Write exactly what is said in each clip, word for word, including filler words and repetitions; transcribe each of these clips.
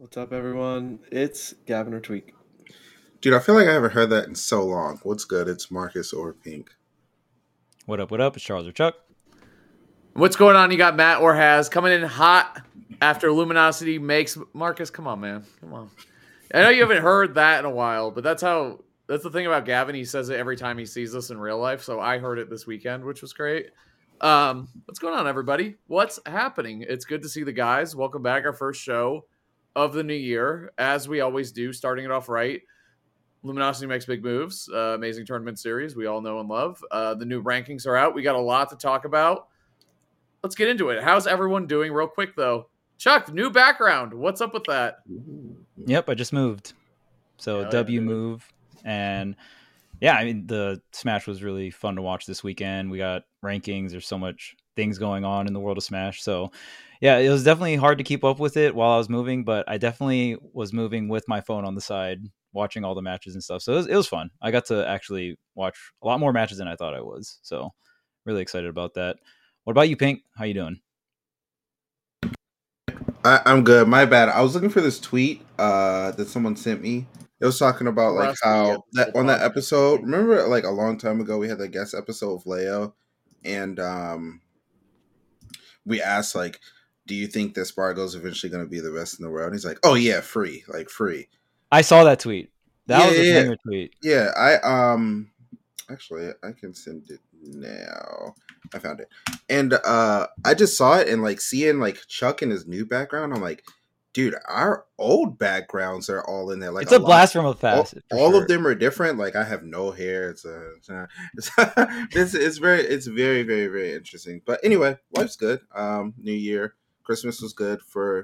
What's up, everyone? It's Gavin or Tweak. Dude, I feel like I haven't heard that in so long. What's good? It's Marcus or Pink. What up, what up? It's Charles or Chuck. What's going on? You got Matt or Has coming in hot after Luminosity makes Marcus. Come on, man. Come on. I know you haven't heard that in a while, but that's how that's the thing about Gavin. He says it every time he sees us in real life. So I heard it this weekend, which was great. Um, what's going on, everybody? What's happening? It's good to see the guys. Welcome back. Our first show of the new year, as we always do, starting it off right. Luminosity makes big moves. Uh, amazing tournament series we all know and love. Uh, the new rankings are out. We got a lot to talk about. Let's get into it. How's everyone doing? Real quick, though. Chuck, new background. What's up with that? Yep, I just moved. So Hell W yeah, move. And yeah, I mean, the Smash was really fun to watch this weekend. We got rankings. There's so much things going on in the world of Smash. So yeah, it was definitely hard to keep up with it while I was moving, but I definitely was moving with my phone on the side, watching all the matches and stuff. So it was, it was fun. I got to actually watch a lot more matches than I thought I was. So really excited about that. What about you, Pink? How you doing? I, I'm good. My bad. I was looking for this tweet uh, that someone sent me. It was talking about like Rusty how at that the on that podcast. episode. Remember, like a long time ago, we had that guest episode of Leo, and um, we asked like, "Do you think that Spargo's eventually going to be the best in the world?" And he's like, "Oh yeah, free, like free." I saw that tweet. That Yeah, was a yeah, banger tweet. yeah. I um, actually, I can send it now. I found it, and uh, I just saw it and like seeing like Chuck in his new background. I'm like, dude, our old backgrounds are all in there. Like It's a lot- blast from a all, past. for all sure. of them are different. Like I have no hair. It's a, it's, a, it's, it's it's very it's very very very interesting. But anyway, life's good. Um, New Year, Christmas was good for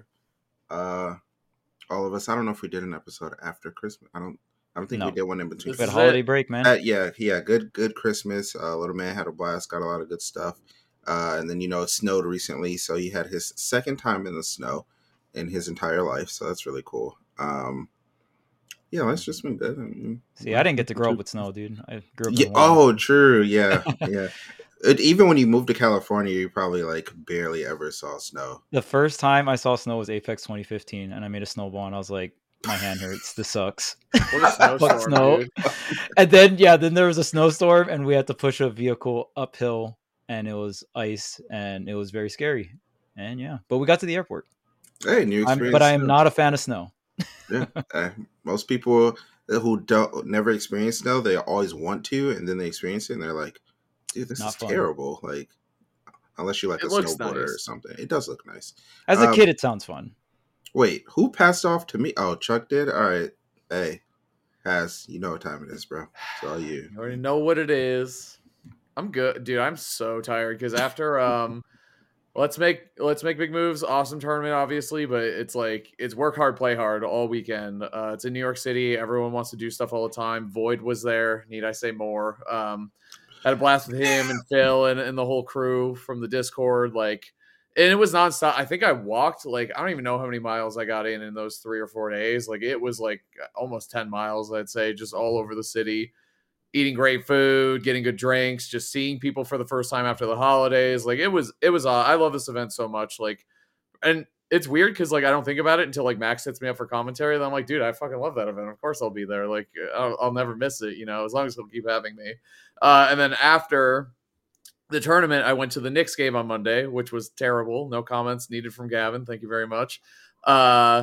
uh all of us. I don't know if we did an episode after Christmas. I don't. I don't think No. we did one in between. This Good is holiday it. break, man. Uh, yeah, yeah, good, good Christmas. Uh, little man had a blast, got a lot of good stuff, uh, and then you know it snowed recently, so he had his second time in the snow in his entire life, so that's really cool. Um, yeah, that's just been good. I mean, See, I didn't get to grow up with snow, dude. I grew up yeah, in warm. oh, true, yeah, yeah. It, even when you moved to California, you probably like barely ever saw snow. The first time I saw snow was Apex twenty fifteen, and I made a snowball, and I was like, my hand hurts. This sucks. What a snowstorm, Fuck snow. dude. And then, yeah, then there was a snowstorm, and we had to push a vehicle uphill, and it was ice, and it was very scary. And yeah, but we got to the airport. Hey, new I'm, experience. but I am not a fan of snow. Yeah, uh, most people who don't never experience snow, they always want to, and then they experience it, and they're like, "Dude, this Not is fun. terrible." Like, unless you like It a looks snowboarder or nice. something, it does look nice. As a Um, kid, it sounds fun. Wait, who passed off to me? Oh, Chuck did. All right, hey, Has you know what time it is, bro? It's all you. You already know what it is. I'm good, dude. I'm so tired because after um, let's make let's make big moves. Awesome tournament, obviously, but it's like it's work hard, play hard all weekend. Uh, it's in New York City. Everyone wants to do stuff all the time. Void was there. Need I say more? Um, had a blast with him and Phil and, and the whole crew from the Discord. Like, and it was nonstop. I think I walked like I don't even know how many miles I got in in those three or four days. Like it was like almost ten miles, I'd say, just all over the city. Eating great food, getting good drinks, just seeing people for the first time after the holidays. Like it was, it was. Uh, I love this event so much. Like, and it's weird because like I don't think about it until like Max hits me up for commentary. And I'm like, dude, I fucking love that event. Of course I'll be there. Like I'll, I'll never miss it. You know, as long as he'll keep having me. Uh, and then after the tournament, I went to the Knicks game on Monday, which was terrible. No comments needed from Gavin. Thank you very much. Uh,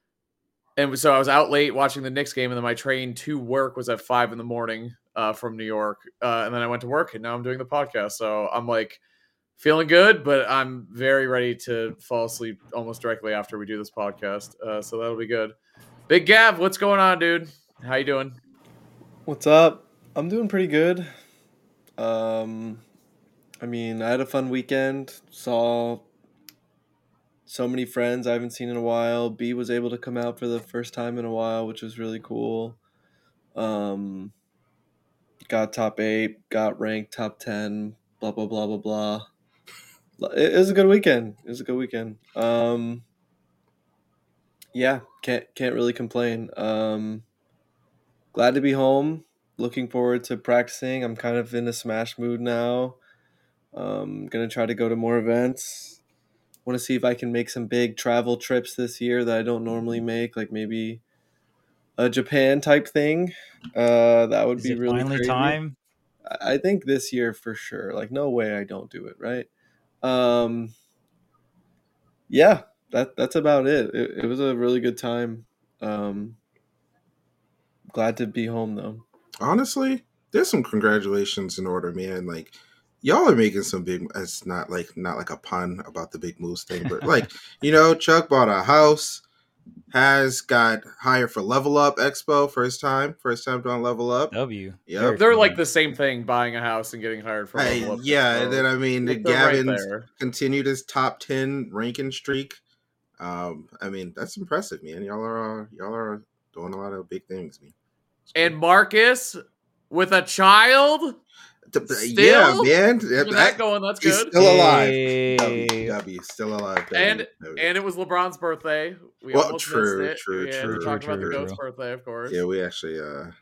and so I was out late watching the Knicks game, and then my train to work was at five in the morning uh, from New York. Uh, and then I went to work, and now I'm doing the podcast. So I'm like feeling good, but I'm very ready to fall asleep almost directly after we do this podcast. Uh, so that'll be good. Big Gav, what's going on, dude? How you doing? What's up? I'm doing pretty good. Um, I mean, I had a fun weekend. Saw so many friends I haven't seen in a while. B was able to come out for the first time in a while, which was really cool. Um, got top eight, got ranked top ten, blah, blah, blah, blah, blah. It, it was a good weekend. It was a good weekend. Um, yeah, can't can't really complain. Um, glad to be home. Looking forward to practicing. I'm kind of in a Smash mood now. Um, gonna try to go to more events. want to see if I can make some big travel trips this year that I don't normally make, like maybe a Japan type thing. Uh, that would Is be it really finally crazy. time? I I think this year for sure. Like, no way I don't do it, right? Um, yeah, that that's about it. It, it was a really good time. Um, glad to be home though. Honestly, there's some congratulations in order, man. Like y'all are making some big. It's not like not like a pun about the big moves thing, but like you know, Chuck bought a house, has got hired for Level Up Expo first time, first time doing Level Up. W. Yep. Very They're like fun. the same thing, buying a house and getting hired for Hey, Level Up. yeah, Expo. and then I mean, Like, they're right Gavin's there. continued his top ten ranking streak. Um, I mean, that's impressive, man. Y'all are uh, y'all are doing a lot of big things, man. And Marcus with a child. Th- th- Still? yeah, man. Keeping Yeah, that that- going, that's he's good. still alive. Hey. W, W, still alive. W, And W. and it was LeBron's birthday. We Well, almost true, missed it. true, yeah, true, we talked about true, the goat's true. birthday, of course. Yeah, we actually. uh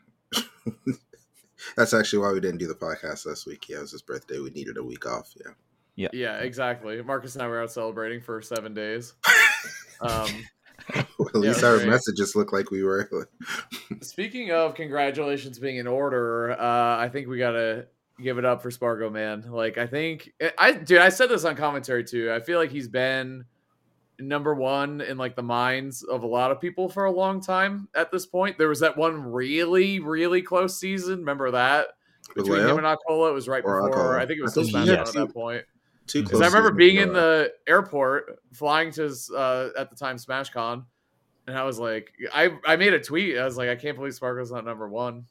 That's actually why we didn't do the podcast last week. Yeah, it was his birthday. We needed a week off. Yeah. Yeah, exactly. Marcus and I were out celebrating for seven days. Um, At Yeah, least it our was great. messages look like we were. Speaking of congratulations being in order, uh, I think we gotta give it up for Spargo, man. Like, I think I, dude, I said this on commentary too. I feel like he's been number one in like the minds of a lot of people for a long time. At this point, there was that one really, really close season. Remember that With between Leo? him and Acola? It was right Or before. Acola? I think it was I still think he Smash had Mouth at two- that point. Two Because Because I close remember seasons being in a in row. the airport, flying to uh, at the time SmashCon, and I was like, I I made a tweet. I was like, I can't believe Spargo's not number one.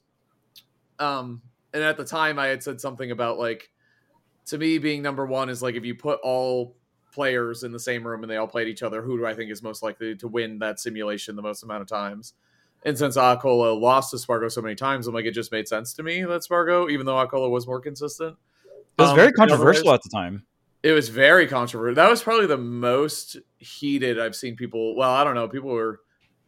Um, and at the time, I had said something about like, to me, being number one is like if you put all players in the same room and they all played each other, who do I think is most likely to win that simulation the most amount of times? And since Acola lost to Spargo so many times, I'm like, it just made sense to me that Spargo, even though Acola was more consistent. It was Um, very in other controversial ways- at the time. It was very controversial. That was probably the most heated I've seen people. Well, I don't know. People were.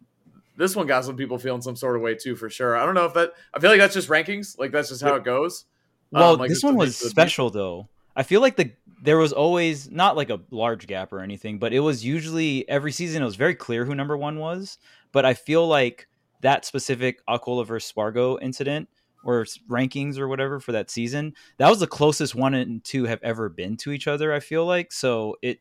This one got some people feeling some sort of way too, for sure. I don't know if that. I feel like that's just rankings. Like that's just how it goes. Well, Um, like, this it's one the was nature of the beast. special though. I feel like the there was always not like a large gap or anything, but it was usually every season it was very clear who number one was. But I feel like that specific Acola versus Spargo incident or s- rankings or whatever for that season, that was the closest one and two have ever been to each other. I feel like so it.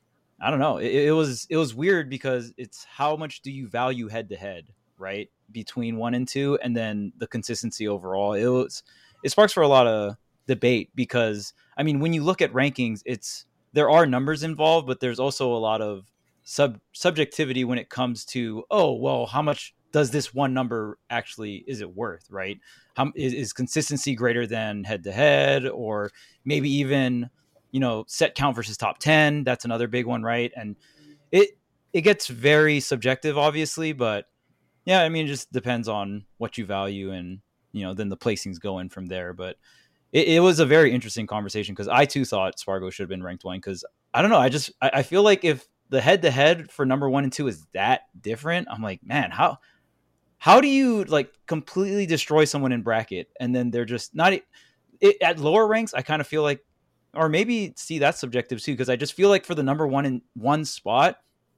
I don't know. It, it was it was weird because it's how much do you value head to head, right? Between one and two, and then the consistency overall. It was it sparks for a lot of debate because I mean, when you look at rankings, it's there are numbers involved, but there's also a lot of sub subjectivity when it comes to oh well, how much does this one number actually is it worth, right? How is, is consistency greater than head to head, or maybe even you know set count versus top ten? That's another big one, right? And it it gets very subjective, obviously, but yeah, I mean, it just depends on what you value, and you know, then the placings go in from there. But it, it was a very interesting conversation because I too thought Spargo should have been ranked one because I don't know, I just I, I feel like if the head to head for number one and two is that different, I'm like, man, how how do you like completely destroy someone in bracket and then they're just not it, at lower ranks? I kind of feel like, or maybe see that's subjective too because I just feel like for the number one in one spot,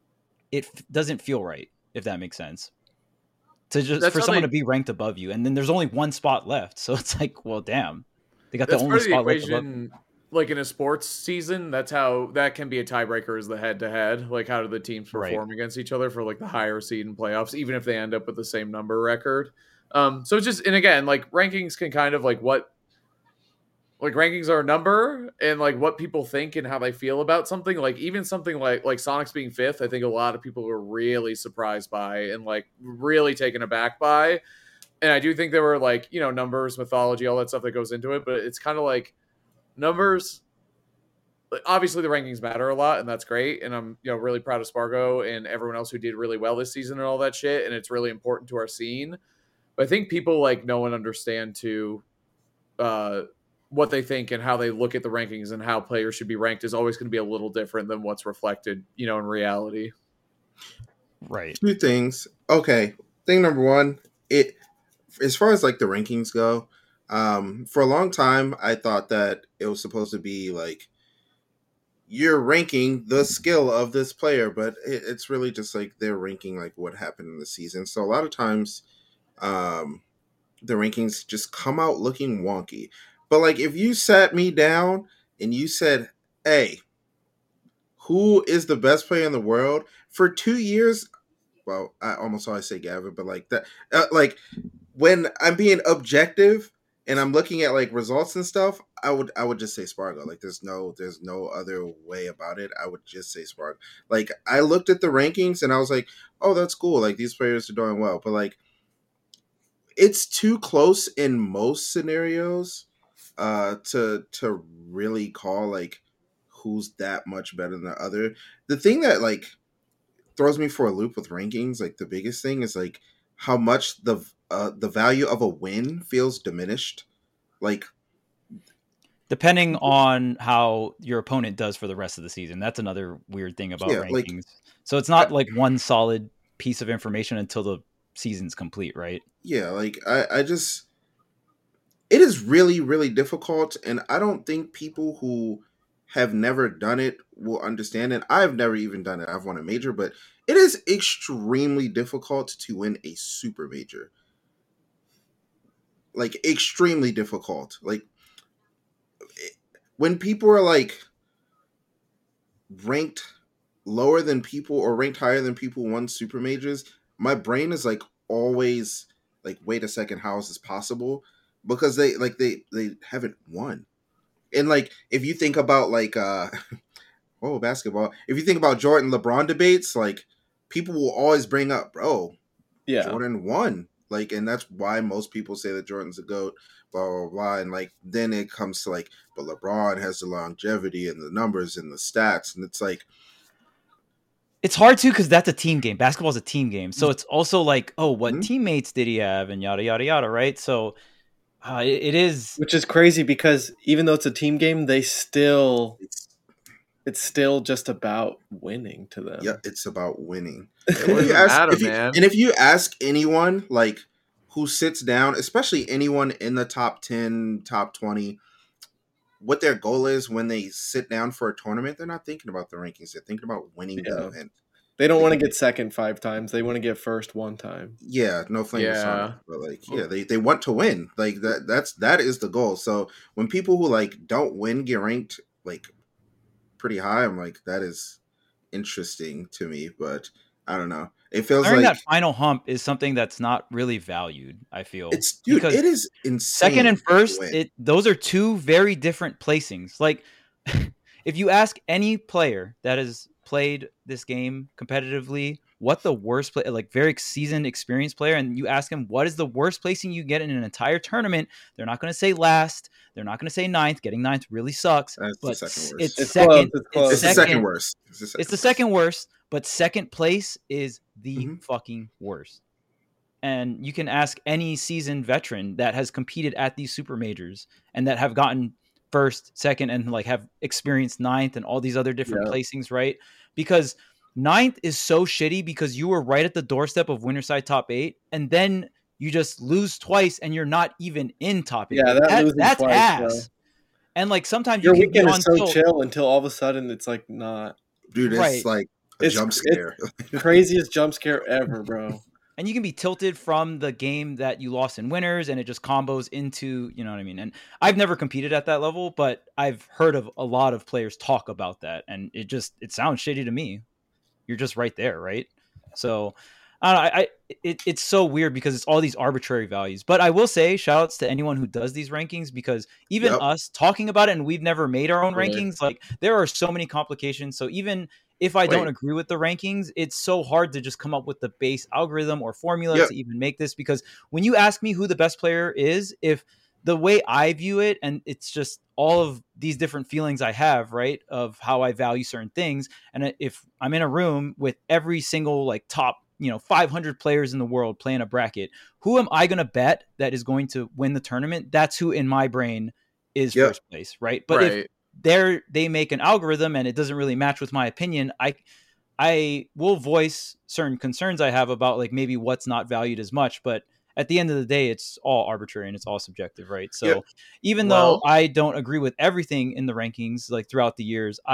it f- doesn't feel right if that makes sense. To just That's for how someone they- to be ranked above you, and then there's only one spot left, so it's like, well, damn, they got That's the part only of the spot left above. equation. Like in a sports season, that's how that can be a tiebreaker is the head to head. Like how do the teams Right. perform against each other for like the higher seed in playoffs, even if they end up with the same number record. Um, so it's just and again, like rankings can kind of like what like rankings are a number and like what people think and how they feel about something. Like even something like like Sonic's being fifth, I think a lot of people were really surprised by and like really taken aback by. And I do think there were like, you know, numbers, mythology, all that stuff that goes into it, but it's kind of like numbers. Obviously the rankings matter a lot and that's great. And I'm, you know, really proud of Spargo and everyone else who did really well this season and all that shit. And it's really important to our scene. But I think people like know and understand too, uh, what they think and how they look at the rankings and how players should be ranked is always going to be a little different than what's reflected, you know, in reality. Right. Two things. Okay. Thing number one, it as far as like the rankings go, um, for a long time I thought that it was supposed to be like you're ranking the skill of this player, but it, it's really just like they're ranking like what happened in the season. So a lot of times, um, the rankings just come out looking wonky. But like if you sat me down and you said, "Hey, who is the best player in the world?" for two years, well, I almost always say Gavin, but like that, uh, like when I'm being objective and I'm looking at like results and stuff, I would I would just say Spargo. Like there's no there's no other way about it. I would just say Spargo. Like I looked at the rankings and I was like, oh, that's cool. Like these players are doing well, but like it's too close in most scenarios uh to to really call like who's that much better than the other. The thing that like throws me for a loop with rankings, like the biggest thing is like how much the uh, the value of a win feels diminished. Like depending on how your opponent does for the rest of the season. That's another weird thing about yeah, rankings. like So it's not I, like one solid piece of information until the season's complete, right? yeah, like I, I just it is really, really difficult, and I don't think people who have never done it will understand it. I've never even done it. I've won a major, but it is extremely difficult to win a super major. Like extremely difficult. Like when people are like ranked lower than people or ranked higher than people won super majors, my brain is like always like, wait a second, how is this possible? Because they like they they haven't won. And like if you think about like uh oh basketball, if you think about Jordan LeBron debates, like people will always bring up, bro, Yeah. Jordan won. Like, and that's why most people say that Jordan's a GOAT, blah, blah, blah. And like, then it comes to like, but LeBron has the longevity and the numbers and the stats. And it's like, it's hard too, because that's a team game. Basketball's a team game. So it's also like, oh, what mm-hmm. teammates did he have? And yada, yada, yada, right? So uh, it, it is. Which is crazy because even though it's a team game, they still, it's, it's still just about winning to them. Yeah, it's about winning. It doesn't matter, if you, man. And if you ask anyone, like, who sits down, especially anyone in the top ten, top twenty, what their goal is when they sit down for a tournament, they're not thinking about the rankings. They're thinking about winning Yeah. the event. They don't want to get second five times. They want to get first one time. Yeah, no flaming Yeah. yeah. But like, yeah, they, they want to win. Like that that's that is the goal. So when people who like don't win get ranked like pretty high, I'm like, that is interesting to me. But I don't know. It feels Learning like that final hump is something that's not really valued, I feel. it's dude, because it is insane. second and first, to win. it those are two very different placings. Like if you ask any player that has played this game competitively, what the worst play, like very seasoned, experienced player, and you ask him what is the worst placing you get in an entire tournament, they're not going to say last. They're not going to say ninth. Getting ninth really sucks. That's but the second worst. it's, It's second. close, it's close. It's the second, second worst. It's the second, it's the second worst, but second place is the mm-hmm. fucking worst. And you can ask any seasoned veteran that has competed at these super majors and that have gotten first, second, and like have experienced ninth and all these other different yeah. placings, right? Because ninth is so shitty because you were right at the doorstep of Winterside top eight, and then you just lose twice and you're not even in top eight. Yeah, that that, losing that's twice, ass. bro. And like sometimes your you can weekend be is so tilt. chill until all of a sudden it's like not. Dude, it's right. like a it's, jump scare. It's the craziest jump scare ever, bro. And you can be tilted from the game that you lost in winners, and it just combos into, you know what I mean? And I've never competed at that level, but I've heard of a lot of players talk about that, and it just, it sounds shitty to me. You're just right there, right? So I don't know, I, I it, it's so weird because it's all these arbitrary values. But I will say, shout outs to anyone who does these rankings, because even Yep. us talking about it, and we've never made our own Right. rankings, like there are so many complications. So even if I don't Wait. agree with the rankings, it's so hard to just come up with the base algorithm or formula Yep. to even make this. Because when you ask me who the best player is, if the way I view it, and it's just all of these different feelings I have, right, of how I value certain things. And if I'm in a room with every single like top, you know, five hundred players in the world playing a bracket, who am I going to bet that is going to win the tournament? That's who in my brain is Yep. first place, right? But right. if they're, they make an algorithm and it doesn't really match with my opinion, I, I will voice certain concerns I have about like maybe what's not valued as much, but at the end of the day, it's all arbitrary and it's all subjective, right? So Yep. even Well- though I don't agree with everything in the rankings, like throughout the years, I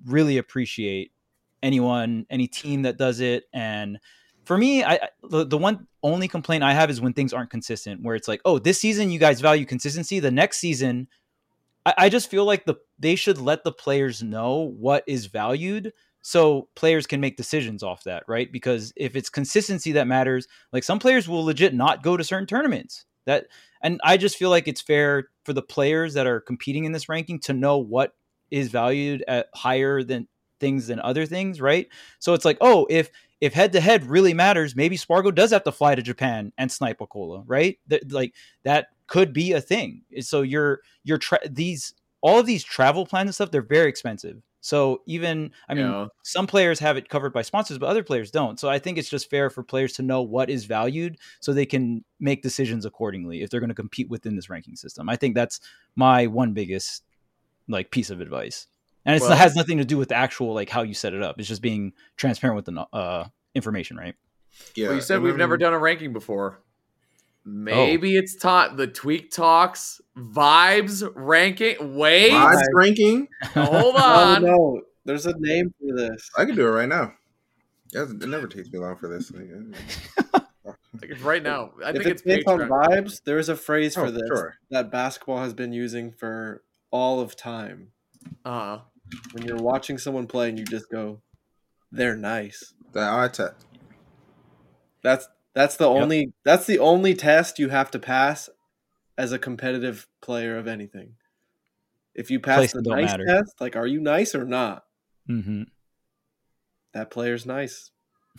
really appreciate anyone, any team that does it. And for me, I the, the one only complaint I have is when things aren't consistent, where it's like, oh, this season you guys value consistency. The next season, I, I just feel like the they should let the players know what is valued so players can make decisions off that, right? Because if it's consistency that matters, like some players will legit not go to certain tournaments. That and I just feel like it's fair for the players that are competing in this ranking to know what is valued at higher than things than other things, right? So it's like, oh, if if head to head really matters, maybe Spargo does have to fly to Japan and snipe a cola, right? That like that could be a thing. So you're you're tra- these all of these travel plans and stuff, they're very expensive. So even, I mean, Yeah. some players have it covered by sponsors, but other players don't. So I think it's just fair for players to know what is valued so they can make decisions accordingly if they're going to compete within this ranking system. I think that's my one biggest like piece of advice. And it Well- has nothing to do with the actual, like how you set it up. It's just being transparent with the uh, information, right? Yeah, Well, you said and we've then- never done a ranking before. Oh. Maybe it's taught the Tweak Talks vibes ranking. Wait, Vibes ranking. hold No, on. no, there's a name for this. I can do it right now. Yeah, it never takes me long for this. Like, it's right now. I if think it's it's based on Patreon. vibes, there is a phrase for Oh, this sure. that basketball has been using for all of time. Uh, When you're watching someone play and you just go, "They're nice." The eye test. That's that's the Yep. only that's the only test you have to pass as a competitive player of anything. If you pass Places the don't nice matter. test, like are you nice or not? Mm-hmm. That player's nice.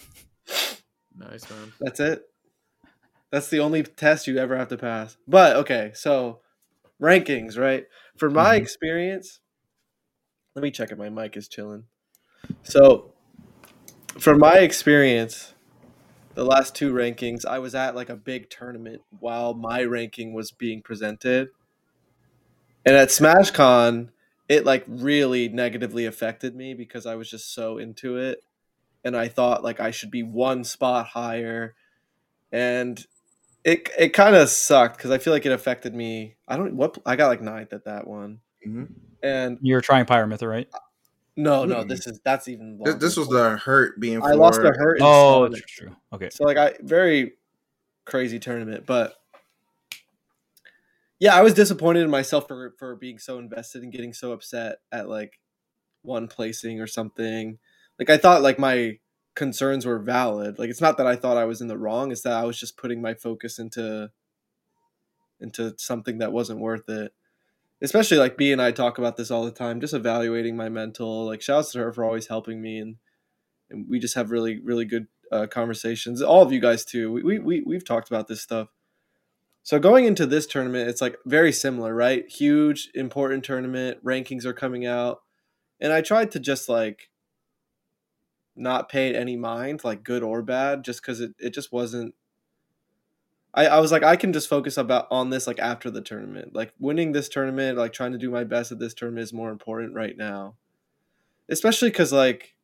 nice, man. That's it. That's the only test you ever have to pass. But okay, so rankings, right? For my Mhm. experience, let me check if my mic is chilling. So, from my experience, the last two rankings, I was at like a big tournament while my ranking was being presented. And at SmashCon, it like really negatively affected me because I was just so into it. And I thought like I should be one spot higher. And it it kind of sucked because I feel like it affected me. I don't what I got like ninth at that one. Mm-hmm. And You're trying Pyramyth, right? no, no, Mm-mm. this is that's even This, longer. this was the hurt being. I lost the floored. hurt. in Oh, Sonic. true, true. Okay. So like I very crazy tournament, but yeah, I was disappointed in myself for for being so invested and getting so upset at like one placing or something. Like I thought like my concerns were valid. Like it's not that I thought I was in the wrong, it's that I was just putting my focus into into something that wasn't worth it. Especially like B and I talk about this all the time, just evaluating my mental. Like shouts to her for always helping me and and we just have really really good uh, conversations. All of you guys too. We, we we we've talked about this stuff. So going into this tournament, it's like very similar, right? Huge, important tournament. Rankings are coming out, and I tried to just like not pay any mind, like good or bad, just because it, it just wasn't. I, I was like, I can just focus about on this like after the tournament. Like winning this tournament, like trying to do my best at this tournament is more important right now, especially because like.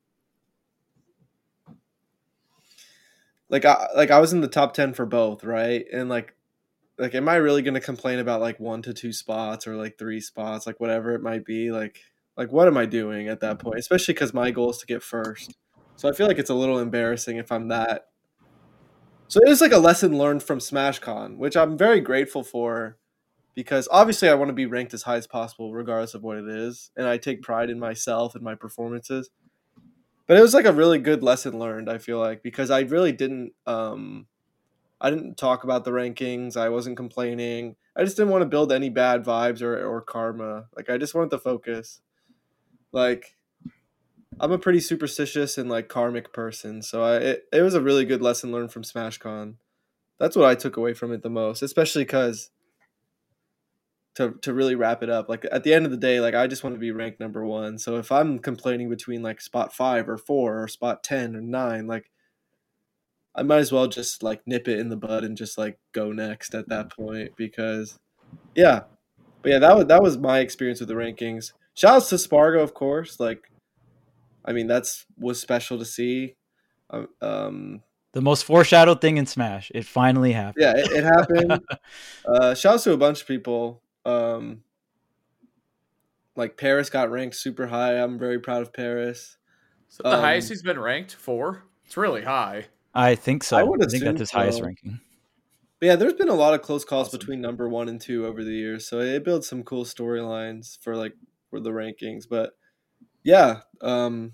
Like I like I was in the top ten for both, right? And like like am I really going to complain about like one to two spots or like three spots, like whatever it might be? Like like what am I doing at that point? Especially cuz my goal is to get first. So I feel like it's a little embarrassing if I'm that. So it was like a lesson learned from SmashCon, which I'm very grateful for because obviously I want to be ranked as high as possible regardless of what it is, and I take pride in myself and my performances. But it was like a really good lesson learned, I feel like, because I really didn't um I didn't talk about the rankings. I wasn't complaining. I just didn't want to build any bad vibes or, or karma. Like I just wanted to focus. Like I'm a pretty superstitious and like karmic person, so I it, it was a really good lesson learned from SmashCon. That's what I took away from it the most, especially cuz to to really wrap it up, like at the end of the day, like I just want to be ranked number one. So if I'm complaining between like spot five or four or spot ten or nine, like I might as well just like nip it in the bud and just like go next at that point because yeah. But yeah, that was that was my experience with the rankings. Shout outs to Spargo, of course. Like I mean, that's was special to see. Um, um The most foreshadowed thing in Smash. It finally happened. yeah, it, it happened. uh shout outs to a bunch of people. Um Like Paris got ranked super high. I'm very proud of Paris. So the Um, highest he's been ranked for? It's really high. I think so. I I, would think assume that's his highest so. ranking. But yeah, there's been a lot of close calls Awesome. between number one and two over the years, so it builds some cool storylines for like for the rankings. But yeah, um,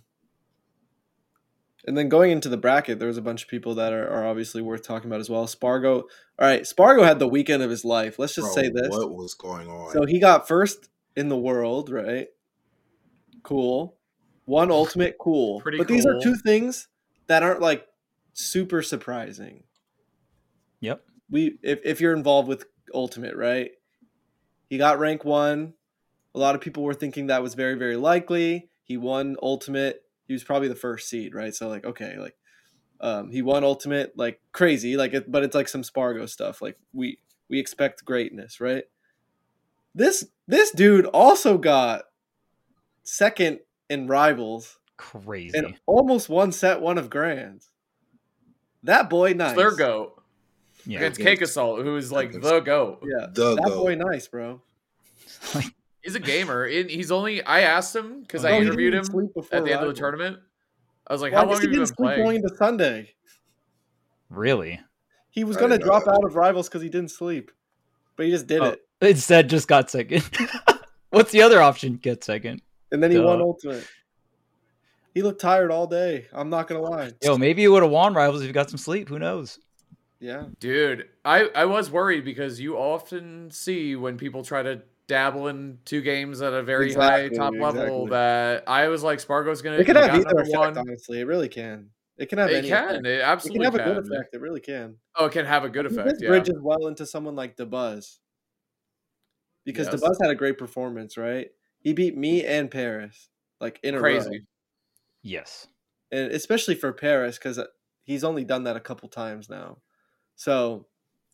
and then going into the bracket, there was a bunch of people that are, are obviously worth talking about as well. Spargo, all right, Spargo had the weekend of his life. Let's just Bro, say this. what was going on? So he got first in the world, right? Cool. One ultimate, cool. Pretty but these are cool. two things that aren't like super surprising. Yep. We if, if you're involved with ultimate, right? He got rank one. A lot of people were thinking that was very, very likely. He won ultimate. He was probably the first seed, right? So like, okay, like um, he won ultimate, like crazy, like it, but it's like some Spargo stuff. Like we we expect greatness, right? This this dude also got second in rivals Crazy. and almost won set one of grands. That boy, nice. It's their goat yeah. against Against- Cake Assault, who is like against- the goat. Yeah, The that goat. boy, nice, bro. He's a gamer. And he's only. I asked him because I Bro, he interviewed didn't him sleep before at the end of the Rivals. tournament. I was like, Well, I "How guess long he have you didn't been sleep going playing?" into Sunday. Really? He was I going to didn't know drop that. out of Rivals because he didn't sleep, but he just did Oh, it, instead, just got second. What's the other option? Get second. and then he Duh. won ultimate. He looked tired all day. I'm not gonna lie. Yo, maybe you would have won Rivals if you got some sleep. Who knows? Yeah, Dude, I, I was worried because you often see when people try to dabble in two games at a very Exactly, high top level exactly. that I was like, Spargo's gonna. it can he have got either number effect. one. Honestly, it really can. It can have It any. can. Effect. It It can absolutely have a can. good effect. It really can. Oh, it can have a good This effect. Yeah. bridges well into someone like DeBuzz because Yes. DeBuzz had a great performance, right? He beat me and Paris like in a row. Crazy. Yes. And especially for Paris because he's only done that a couple times now. So,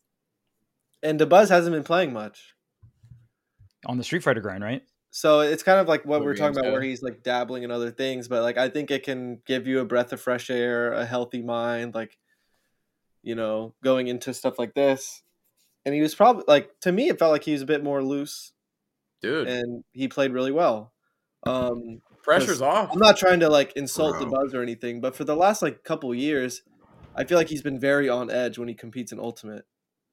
and DeBuzz hasn't been playing much. On the Street Fighter grind, right? So it's kind of like what Other we we're talking games, about, yeah. where he's like dabbling in other things. But like, I think it can give you a breath of fresh air, a healthy mind, like, you know, going into stuff like this. And he was probably like, to me, it felt like he was a bit more loose, Dude, and he played really well. Um, pressure's off. I'm not trying to like insult Bro. DeBuzz or anything, but for the last like couple years, I feel like he's been very on edge when he competes in Ultimate.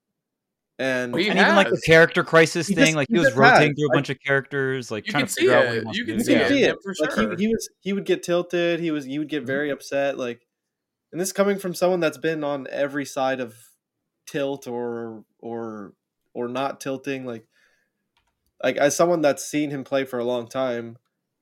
And He and even like the has. character crisis He thing, just- like he he was just has. rotating through a Like- bunch of characters, like You trying can to see figure out what it. he wants You to can do. you see can Yeah. it. see yeah, it. for Like sure. he, he was, he would get tilted. He was, he would get very upset. Like, and this coming from someone that's been on every side of tilt or or or not tilting. Like, like as someone that's seen him play for a long time.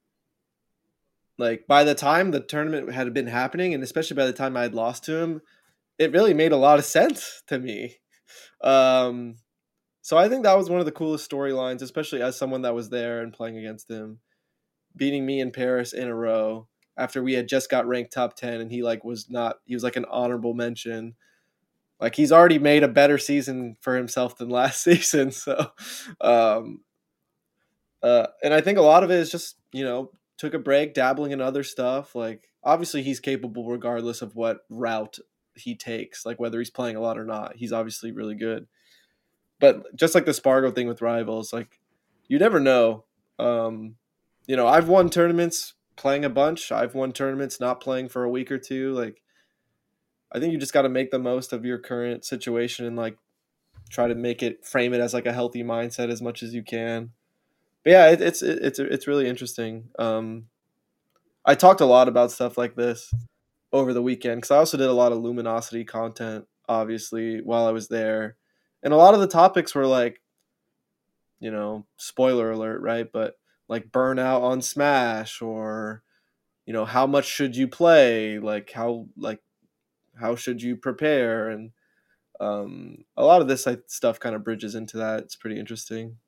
Like by the time the tournament had been happening, and especially by the time I had lost to him, it really made a lot of sense to me. Um, so I think that was one of the coolest storylines, especially as someone that was there and playing against him, beating me in Paris in a row after we had just got ranked top ten, and he like was not. He was like an honorable mention. Like he's already made a better season for himself than last season. So, um, uh, and I think a lot of it is just you know took a break, dabbling in other stuff. Like obviously he's capable regardless of what route he takes, like whether he's playing a lot or not. He's obviously really good. But just like the Spargo thing with Rivals, like you never know. Um, you know, I've won tournaments playing a bunch. I've won tournaments not playing for a week or two. Like I think you just got to make the most of your current situation and like try to make it frame it as like a healthy mindset as much as you can. But yeah, it, it's it, it's it's really interesting. Um, I talked a lot about stuff like this over the weekend because I also did a lot of Luminosity content, obviously, while I was there, and a lot of the topics were like, you know, spoiler alert, right? But like burnout on Smash, or you know, how much should you play? Like how like how should you prepare? And um, a lot of this like, stuff kind of bridges into that. It's pretty interesting.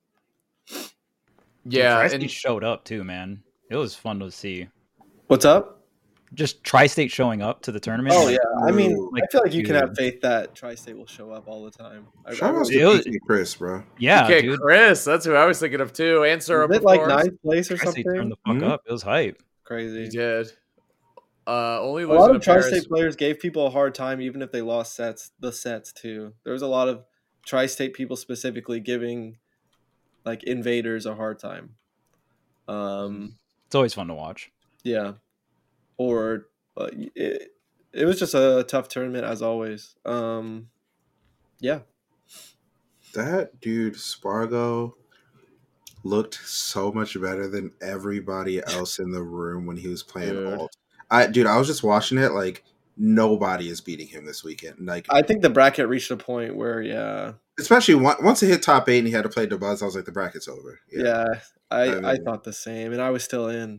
Yeah, Tri-State and showed up too, man. It was fun to see. What's up? Just Tri-State showing up to the tournament. Oh like, yeah, I mean, Ooh. I feel like you can have Dude. faith that Tri-State will show up all the time. I, I Shout out really, It was- to P K Chris, bro. yeah, okay, dude. Chris, that's who I was thinking of too. And Syrup, was it of like course. ninth place or Tri-State turned something? the fuck Mhm. up. It was hype. He Crazy. did. Uh, only A losing lot to of Paris. Tri-State players gave people a hard time, even if they lost sets. The sets too. There was a lot of Tri-State people specifically giving like invaders a hard time. Um, It's always fun to watch. yeah, or uh, it, it was just a tough tournament as always. Um, yeah, That dude Spargo looked so much better than everybody else in the room when he was playing Dude. alt. I dude, I was just watching it like nobody is beating him this weekend. Like I think the bracket reached a point where yeah, especially one, once it hit top eight and he had to play the buzz, I was like, the bracket's over. yeah, I I I, mean- thought the same, and I was still in.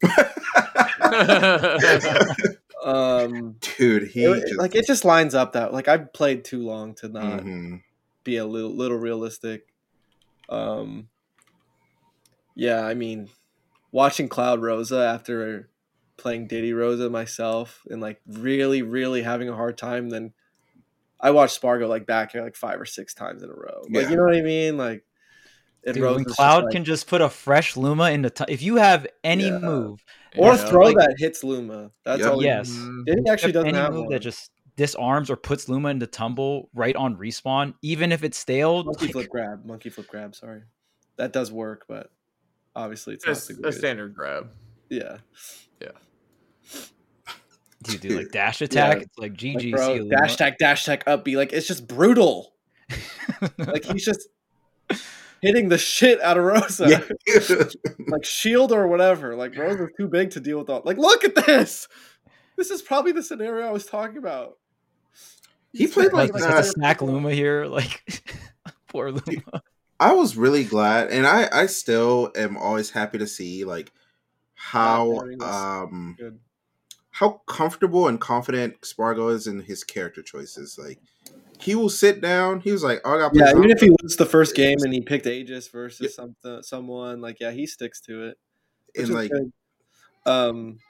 Um, Dude, he it- just, like it just lines up that like I've played too long to not mhm. be a little little realistic. Um, yeah, I mean, watching Cloud Rosa after playing Diddy Rosa myself and like really really having a hard time, then I watched Spargo like back here like five or six times in a row. Like Yeah. you know what I mean? Like and Dude, Rosa's when just, Cloud like- can just put a fresh Luma into t- if you have any Yeah. move, or Yeah. throw like- that hits Luma. That's Yep. always yes, Mhm. Diddy actually if doesn't any have move one. that just disarms or puts Luma into tumble right on respawn, even if it's stale. Monkey like- flip grab, monkey flip grab. Sorry, that does work, but obviously it's It's not the a greatest. standard grab. Yeah, Do you do like dash attack? Yeah. It's like G like, G. bro, see you, dash tag, dash tag up. Be like, it's just brutal. Like he's just hitting the shit out of Rosa. Yeah. Like shield or whatever. Like Rosa's too big to deal with all. Like look at this. This is probably the scenario I was talking about. He played like like, that. let's snack Luma here, like poor Luma. I was really glad, and I I still am always happy to see like how Not having this- um Good. how comfortable and confident Spargo is in his character choices. Like he will sit down. He was like, "Oh, I got." Yeah, even if he loses the first game and he picked Aegis versus Yep. something, someone like yeah, he sticks to it. Which and is like good. Um,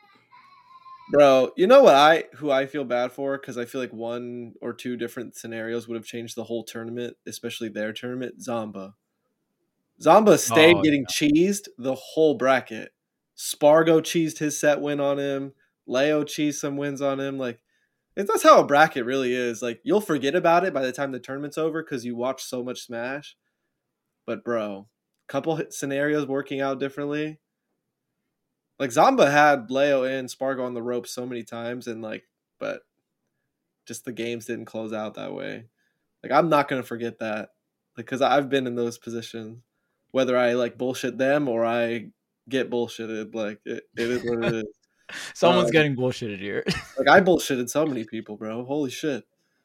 bro, you know what I who I feel bad for because I feel like one or two different scenarios would have changed the whole tournament, especially their tournament. Zamba, Zamba stayed Oh, getting cheesed the whole bracket. Spargo cheesed his set win on him. Leo cheesed some wins on him. Like it, that's how a bracket really is. Like you'll forget about it by the time the tournament's over because you watch so much Smash. But bro, couple hit scenarios working out differently. Like Zamba had Leo and Spargo on the ropes so many times, and like, but just the games didn't close out that way. Like I'm not gonna forget that, because I've been in those positions, whether I like bullshit them or I get bullshitted. Like it, it is what it is. Someone's Um, getting bullshitted here. Like I bullshitted so many people, bro. Holy shit.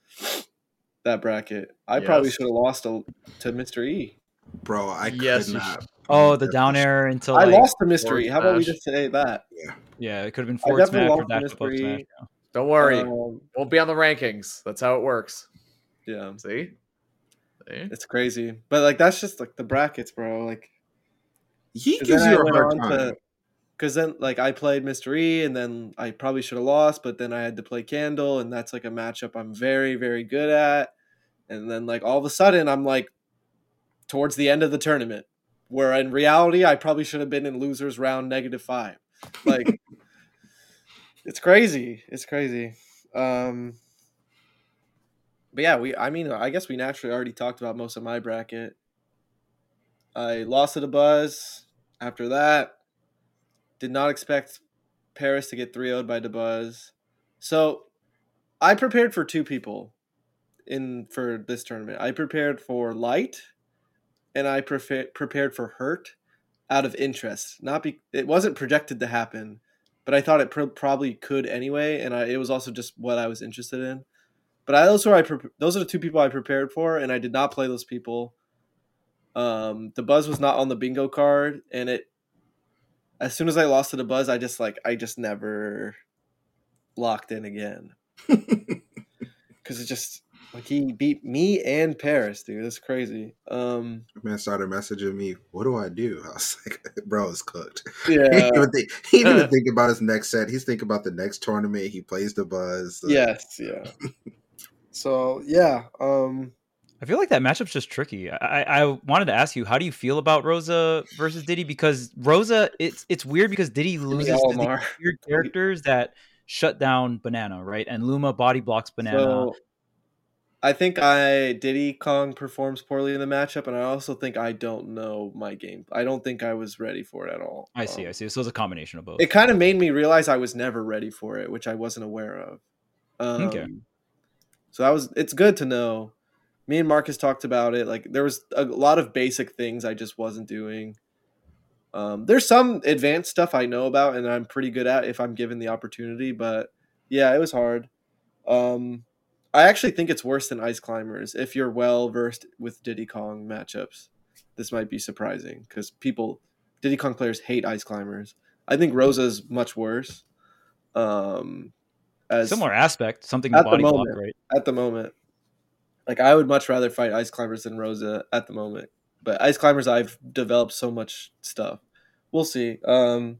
That bracket. I probably Yes. should have lost to, to Mister E. bro, I Yes, could you not. Oh, the down air until I like, lost to Mister E. Forward How about we smash. just say that? yeah, it could have been I forward definitely smash or lost to dash up up Mister smash. E. Yeah. Don't worry. Um, Won't be on the rankings. That's how it works. yeah, See? See? it's crazy. But like that's just like the brackets, bro. Like He 'cause gives then you I a went hard on time. to because then like I played Mister E and then I probably should have lost, but then I had to play Candle, and that's like a matchup I'm very, very good at. And then like all of a sudden I'm like towards the end of the tournament, where in reality I probably should have been in losers round negative five. Like it's crazy. It's crazy. Um but yeah, we I mean I guess we naturally already talked about most of my bracket. I lost to the Buzz. After that, did not expect Paris to get three oh'd by DeBuzz. So I prepared for two people in for this tournament. I prepared for Light, and I prefer, prepared for Hurt out of interest. Not be it wasn't projected to happen, but I thought it pr- probably could anyway, and I, it was also just what I was interested in. But I those are I pre- those are the two people I prepared for, and I did not play those people. Um, the Buzz was not on the bingo card, and it as soon as I lost to the Buzz, I just like I just never locked in again because it just like he beat me and Paris, dude. That's crazy. Um, Man started messaging me, "What do I do?" I was like, "Bro, it's cooked." he yeah, didn't even think, he didn't even think about his next set. He's thinking about the next tournament. He plays the Buzz. Like, yes, yeah. So yeah, um, I feel like that matchup's just tricky. I, I wanted to ask you, how do you feel about Rosa versus Diddy? Because Rosa, it's it's weird because Diddy loses to these Olimar. weird characters that shut down Banana, right? And Luma body blocks Banana. So I think I Diddy Kong performs poorly in the matchup, and I also think I don't know my game. I don't think I was ready for it at all. I see, Um, I see. So it's a combination of both. It kind of made me realize I was never ready for it, which I wasn't aware of. Um, Okay. So that was. It's good to know. Me and Marcus talked about it. Like there was a lot of basic things I just wasn't doing. Um, there's some advanced stuff I know about and I'm pretty good at if I'm given the opportunity. But yeah, it was hard. Um, I actually think it's worse than Ice Climbers if you're well versed with Diddy Kong matchups. This might be surprising because people, Diddy Kong players hate Ice Climbers. I think Rosa's much worse. Um, as Similar aspect, something to at the body block, moment, right? at the moment, like I would much rather fight Ice Climbers than Rosa at the moment. But Ice Climbers, I've developed so much stuff. We'll see. Um,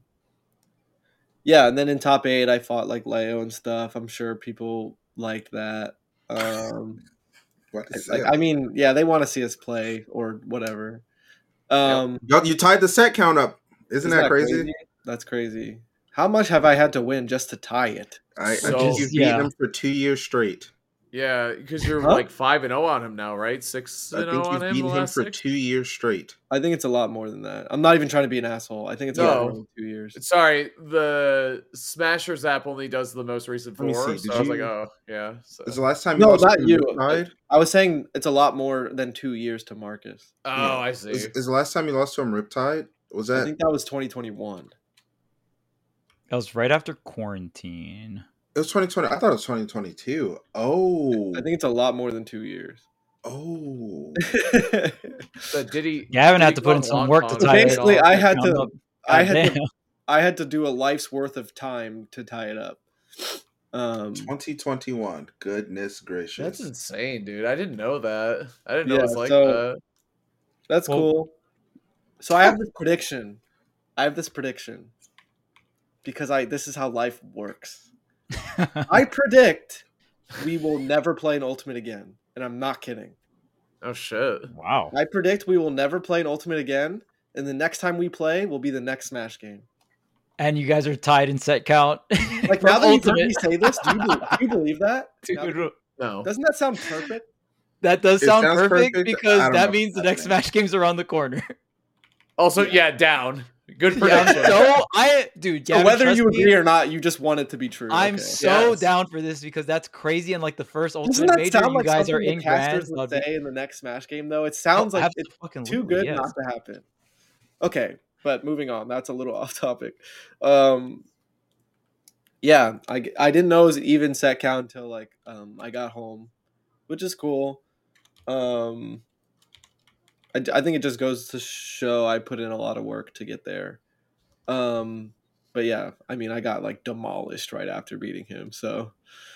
yeah, and then in top eight, I fought like Leo and stuff. I'm sure people liked that. Um, What is like that? I mean, yeah, they want to see us play or whatever. Um, Yo, you tied the set count up. Isn't isn't that crazy? That's crazy. How much have I had to win just to tie it? I, I So- think you've Yeah. beaten him for two years straight. Yeah, because you're Huh? like five and zero on him now, right? Six I and think zero you've on him. The beaten him last for six? two years straight. I think it's a lot more than that. I'm not even trying to be an asshole. I think it's a No. lot more than two years. Sorry, the Smashers app only does the most recent Let me four. see, So did I was you- like, oh yeah. So. Is the last time you No, lost not to you. Riptide? I was saying it's a lot more than two years to Marcus. Oh, Yeah. I see. Is, is the last time you lost to him Riptide? Was I that? think that was twenty twenty-one. That was right after quarantine. It was twenty twenty. I thought it was twenty twenty-two. Oh. I think it's a lot more than two years. Oh. So did he? Gavin did had he to put in go some Hong work to Kong tie and it. Basically, all? I had Count to- up. I had Goddamn. to, I had to do a life's worth of time to tie it up. Um, twenty twenty-one. Goodness gracious. That's insane, dude. I didn't know that. I didn't know Yeah, it was like so- that. that's Well- cool. So I have this prediction. I have this prediction because I this is how life works. I predict we will never play an Ultimate again, and I'm not kidding. Oh shit. Wow. I predict we will never play an Ultimate again, and the next time we play will be the next Smash game. And you guys are tied in set count. Like from now that you've heard Ultimate. me say this, do you, be- do you believe that? Now- Dude, No. doesn't that sound perfect? that does It sound sounds perfect, perfect. I because don't know that if means the it's next happening. Smash games are on the corner. Also, Yeah. yeah, down. Good Yeah, prediction. so I, dude, So Gavin, whether trust you me, agree or not, you just want it to be true. I'm okay. so Yes. down for this because that's crazy. And like the first Doesn't Ultimate that Major, sound you like guys something are the in Grands. casters would that'd be- say in the next Smash game? Though it sounds Oh, like it's abso-fucking-lutely, too good yes. not to happen. Okay, but moving on. That's a little off topic. Um, yeah, I, I didn't know it was even set count until like um, I got home, which is cool. Um, I, I think it just goes to show I put in a lot of work to get there. Um, but yeah, I mean, I got like demolished right after beating him. So,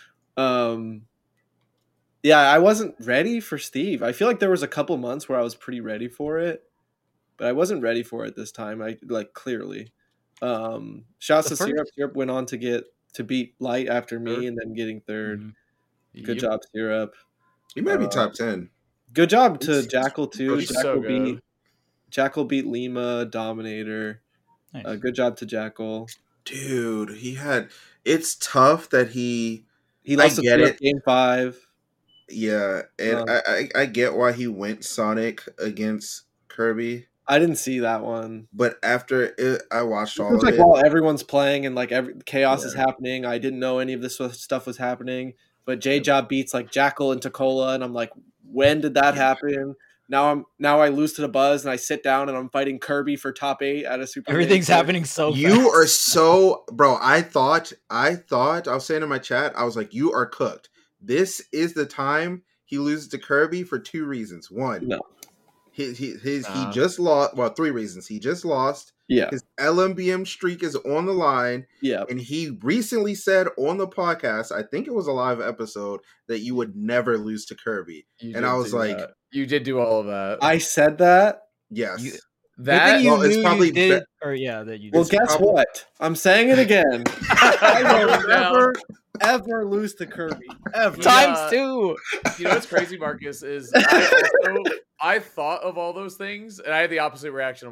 um, yeah, I wasn't ready for Steve. I feel like there was a couple months where I was pretty ready for it, but I wasn't ready for it this time. I like clearly. Um, shouts The to first- Syrup. Syrup went on to get to beat Light after me Third. and then getting third. Mhm. Good Yep. job, Syrup. You might be Uh, top ten. Good job to He's- Jackal too. he's Jackal so good. beat Jackal beat Lima, Dominator. Nice. Uh, good job to Jackal. Dude, he had. It's tough that he. He lost to get Syrup it. game five. Yeah, and Um, I, I I get why he went Sonic against Kirby, I didn't see that one. but after it, I watched It all was of like it. while everyone's playing and like every chaos is Yeah. happening. I didn't know any of this was- stuff was happening. But J Job beats like Jackal and Tacola, and I'm like, when did that Yeah. happen? Now I'm now I lose to the Buzz and I sit down and I'm fighting Kirby for top eight at a super. Everything's Major. happening so You fast. are so, bro. I thought, I thought, I was saying in my chat, I was like, you are cooked. This is the time he loses to Kirby for two reasons. One, No. he, he, his, Nah. he just lost. Well, three reasons. He just lost. Yeah, His L M B M streak is on the line, yeah. and he recently said on the podcast, I think it was a live episode, that you would never lose to Kirby. You And did I was do like- that. you did do all of that. I said that. Yes. You- Good that thing you well, it's knew probably you did, be- or yeah, that you did. Well, It's guess probably- what? I'm saying it again. I will Down. never, ever lose to Kirby. Ever. Time- Times Yeah. two. You know what's crazy, Marcus, is I also I thought of all those things and I had the opposite reaction. I'm like,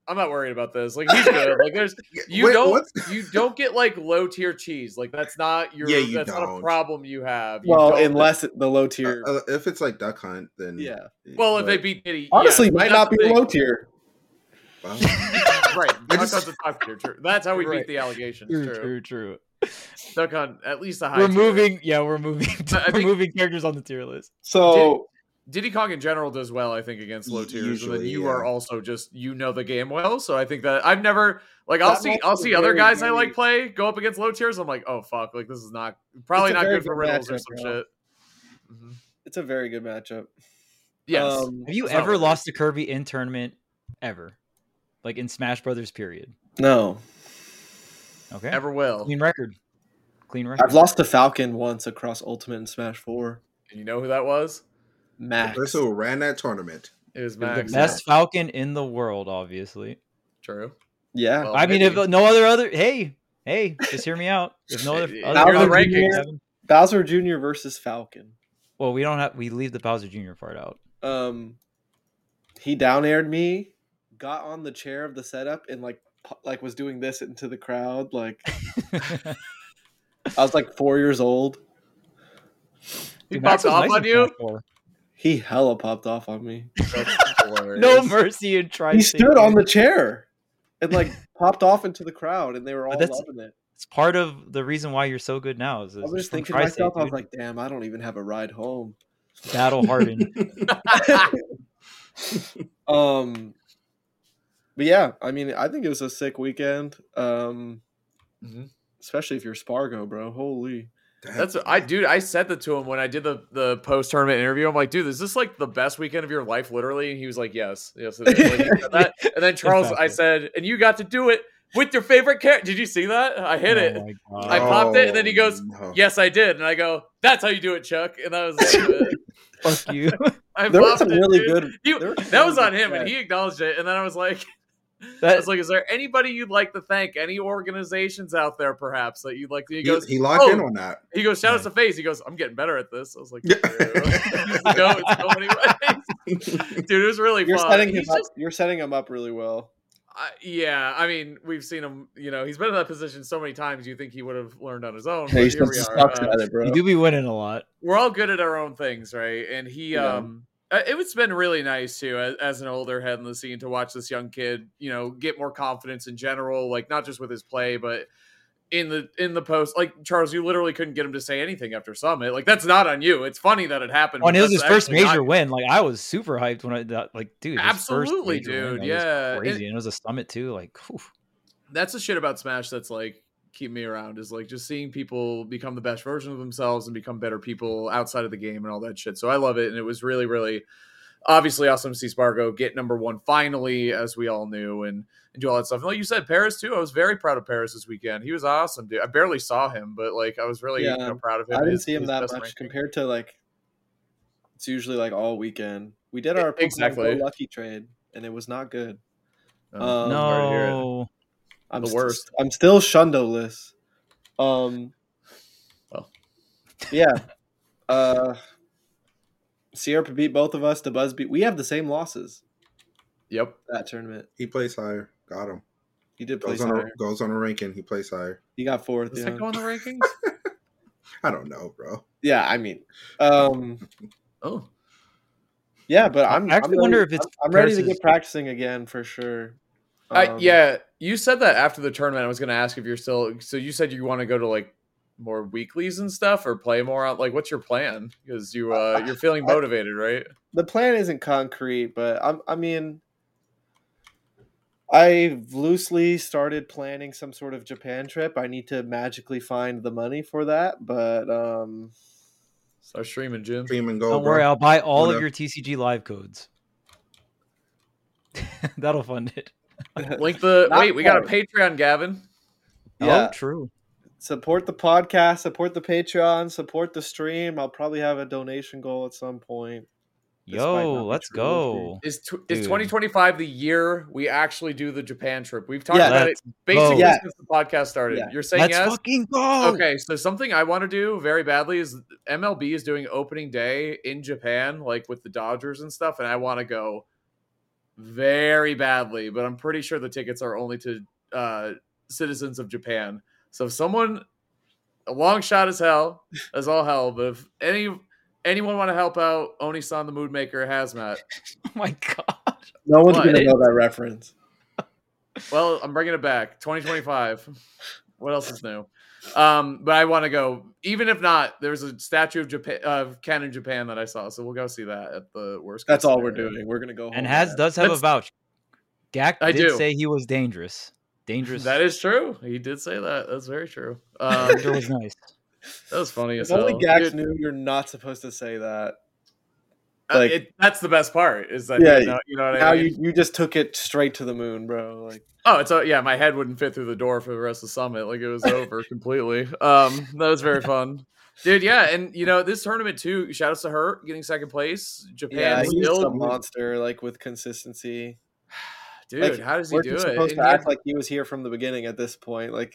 I'm not worried about this. Like he's good. Like there's you Wait, don't what? you don't get like low tier cheese. Like that's not your Yeah, you that's not a don't. problem you have. You Well, don't- unless it, the low tier. Uh, uh, if it's like Duck Hunt, then yeah. well, if but- they beat Diddy, Honestly, yes, but might that's not the be thing. low tier. Wow. Right. I Duck just- Hunt's a top tier. True. That's how we Right. beat the allegations. True, True. true, true. Duck Hunt, at least a high We're tier. moving. Yeah, we're moving. I we're think- moving characters on the tier list. So Diddy Kong in general does well, I think, against low tiers. and Usually, then you yeah. are also just you know the game well. So I think that I've never like I'll That see match I'll was see other very, guys I very- like play go up against low tiers. I'm like, oh fuck, like this is not probably It's a not very good for good riddles or matchup, some bro. shit. Mhm. it's a very good matchup. Yes. Um, Have you It's not ever worth it. lost to Kirby in tournament ever? Like in Smash Brothers, period. no, Okay. Ever will. Clean record. Clean record. I've lost to Falcon once across Ultimate and Smash Four. And you know who that was? The Max. person who ran that tournament. It was The Max. best Falcon in the world, obviously. True. Yeah. Well, I mean, maybe. if no other other, hey, hey, just hear me out. If no other, You're other the other rankings. have- Bowser Junior versus Falcon. Well, we don't have. We leave the Bowser Junior part out. Um, he down aired me, got on the chair of the setup, and like pu- like was doing this into the crowd. Like I was like four years old. He Dude, Max popped was off nice on in you. Smash four. He hella popped off on me. That's hilarious. No mercy and tried. He stood on the chair and like popped off into the crowd, and they were all But that's- loving it. It's part of the reason why you're so good now. Is I was it's just from thinking to Tri-State, myself, I was dude. like, damn, I don't even have a ride home. battle hardened. Um, but yeah, I mean, I think it was a sick weekend. Um, Mhm. especially if you're Spargo, bro. Holy. That's what I dude. I said that to him when I did the the post tournament interview. I'm like, dude, is this like the best weekend of your life, literally? And he was like, yes, yes. It is. Like, he said that. And then Charles, I Fantastic. said, and you got to do it with your favorite character. Did you see that? I hit it. Oh my I God. popped it, and then he goes, no. yes, I did. And I go, that's how you do it, Chuck. And that was it. Fuck you. I There were popped some it, really dude. good. He- there were some that was really on good him, and sets. he acknowledged it. And then I was like, I That- was like, is there anybody you'd like to thank? Any organizations out there, perhaps, that you'd like to? He He, goes, he locked "Oh." in on that. He goes, shout out to Face. He goes, I'm getting better at this. I was like, "True." He's the goat in so many ways. Dude, it was really You're fun. setting him He's up. just, You're setting him up really well. I yeah, I mean, we've seen him, you know, he's been in that position so many times, you think he would have learned on his own. Hey, But he here we just are. sucks Uh, at it, bro. You do be winning a lot. we're all good at our own things, right? And he, Yeah. um, uh, it's been really nice too, as, as an older head in the scene, to watch this young kid, you know, get more confidence in general, like not just with his play, but in the in the post. Like Charles, you literally couldn't get him to say anything after Summit. Like that's not on you. It's funny that it happened. Oh, and but it was his that's first actually not- major win. Like I was super hyped when I that, like, dude. his first Absolutely, major win, dude, that was yeah. crazy, And- and it was a summit too. Like, whew. That's the shit about Smash that's like keep me around, is like just seeing people become the best version of themselves and become better people outside of the game and all that shit. So I love it, and it was really, really obviously awesome to see Spargo get number one finally, as we all knew, and, and do all that stuff. And like you said, Paris too. I was very proud of Paris this weekend. He was awesome, dude. I barely saw him, but like I was really Yeah, you know, proud of him. I didn't His- see him his that best much ranking. compared to like. It's usually like all weekend. We did our Pokemon Exactly. Go Lucky trade, and it was not good. Oh, Um, sorry to hear it. no. I'm The st- worst. I'm still Shundo-less. Um. Well. Yeah. Uh. Sierra beat both of us. The Buzz beat. We have the same losses Yep. that tournament. He plays higher. Got him. He did play Goes on, a, higher. goes on a ranking. He plays higher. He got fourth. Does Yeah. that go in the rankings? I don't know, bro. Yeah. I mean. Um. Oh. Yeah, but I'm. I actually I'm wonder ready, if it's I'm, I'm ready to Paris's- get practicing again for sure. I, Um, yeah, you said that after the tournament. I was going to ask if you're still. So you said you want to go to like more weeklies and stuff, or play more out. Like, what's your plan? Because you uh, you're feeling I- motivated, right? The plan isn't concrete, but I'm. I mean, I've loosely started planning some sort of Japan trip. I need to magically find the money for that, but um, Start streaming, Jim. Stream and go, Don't bro. worry, I'll buy all Wanna- of your T C G live codes. That'll fund it. Link the Not wait. We got a quite. Patreon, Gavin. yeah, Oh, true. support the podcast, support the Patreon, support the stream. I'll probably have a donation goal at some point. This might not Yo, be let's true. go. Is tw- is Dude. twenty twenty-five the year we actually do the Japan trip? We've talked Yeah. about it Let's basically go. Yeah. since the podcast started. Yeah. You're saying Let's yes. fucking go. Okay, so something I want to do very badly is M L B is doing opening day in Japan, like with the Dodgers and stuff, and I want to go very badly, but I'm pretty sure the tickets are only to uh, citizens of Japan. So if someone, a long shot as hell, as all hell, but if any anyone want to help out, Oni-san the Mood Maker Hazmat. Oh my god! No one's What? gonna know that reference. Well, I'm bringing it back. twenty twenty-five. What else is new? Um, but I want to go. Even if not, there's a statue of Japan, of Canon Japan that I saw, so we'll go see that at the worst. That's case all we're scenario. doing. We're gonna go. And home Haz mad. does have That's- a vouch. Gak I did do. say he was dangerous. Dangerous. That is true. He did say that. That's very true. Um, Character was nice. that was funny as If only hell. Gax Dude, knew you're not supposed to say that. uh, like- it, that's the best part. Is that Yeah, you know, you know what Now I mean? you you just took it straight to the moon, bro. Like Oh, it's a, yeah. My head wouldn't fit through the door for the rest of the summit. Like it was over completely. Um, that was very fun, dude. Yeah, and you know this tournament too. Shout outs to Hurt getting second place. Japan yeah, he's still, a monster. Like with consistency. dude. Like, how does he We're do just it? supposed And to he had- act like he was here from the beginning. At this point, like,